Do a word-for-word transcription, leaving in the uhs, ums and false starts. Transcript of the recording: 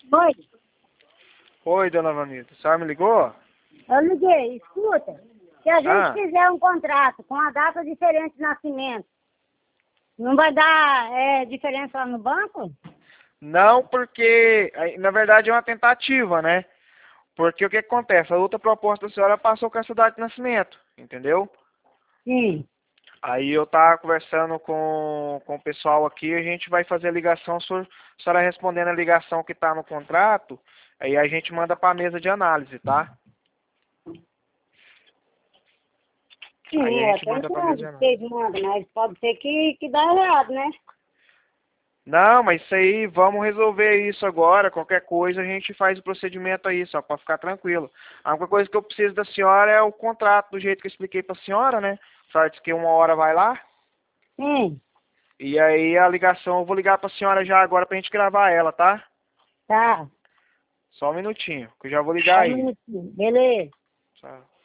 Oi, Oi, dona Vanita. A senhora me ligou? eu liguei, escuta. Se a gente Ah. fizer um contrato com a data diferente de nascimento, não vai dar é, diferença lá no banco? Não, porque, aí, na verdade, é uma tentativa, né? Porque o que acontece? A outra proposta da senhora passou com essa data de nascimento, entendeu? Sim. Aí eu tava conversando com, com o pessoal aqui, a gente vai fazer a ligação, a senhora a senhora respondendo a ligação que tá no contrato, aí a gente manda pra mesa de análise, tá? Aí Sim, a eu gente tô manda pra mesa de entendendo que análise. vocês mandam, mas pode ser que, que dá errado, né? Não, mas isso aí, vamos resolver isso agora. Qualquer coisa a gente faz o procedimento aí, só para ficar tranquilo. A única coisa que eu preciso da senhora é o contrato, do jeito que eu expliquei para a senhora, né? A senhora disse que uma hora vai lá. Sim, E aí a ligação, eu vou ligar para a senhora já agora pra gente gravar ela, tá? tá. Só um minutinho, que eu já vou Só ligar um aí. minutinho. Beleza. Tá.